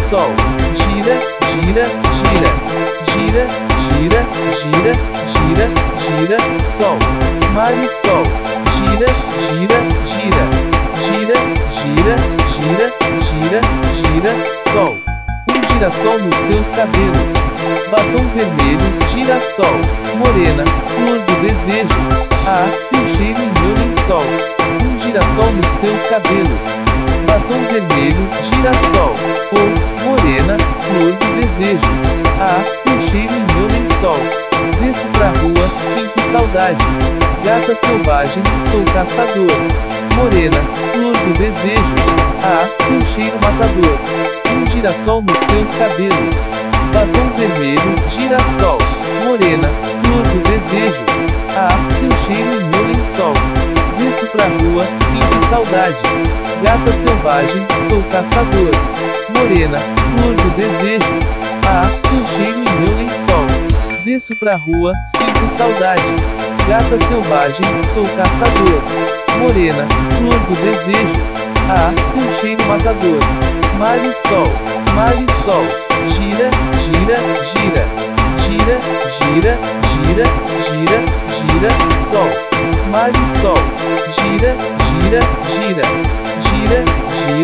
sol, gira, gira, gira, gira, gira, gira, gira, gira, sol, mar e sol, gira, gira, gira, gira, gira, gira, gira, gira, sol. Girassol nos teus cabelos, batom vermelho, girassol, morena, flor do desejo, teu cheiro em meu lençol. Girassol nos teus cabelos, batom vermelho, girassol, morena, flor do desejo, teu cheiro em meu lençol. Desço pra rua, sinto saudade, gata selvagem, sou caçador, morena, flor do desejo, teu cheiro matador. Girassol nos teus cabelos, batom vermelho, girassol, morena, flor do desejo, teu cheiro em meu lençol. Desço pra rua, sinto saudade, gata selvagem, sou caçador, morena, flor do desejo, teu cheiro em meu lençol. Desço pra rua, sinto saudade, gata selvagem, sou caçador, morena, flor do desejo, teu cheiro matador. Mar e sol, gira, gira, gira, gira, gira, gira, gira, gira, sol, mar e sol, gira, gira, gira, gira, gira.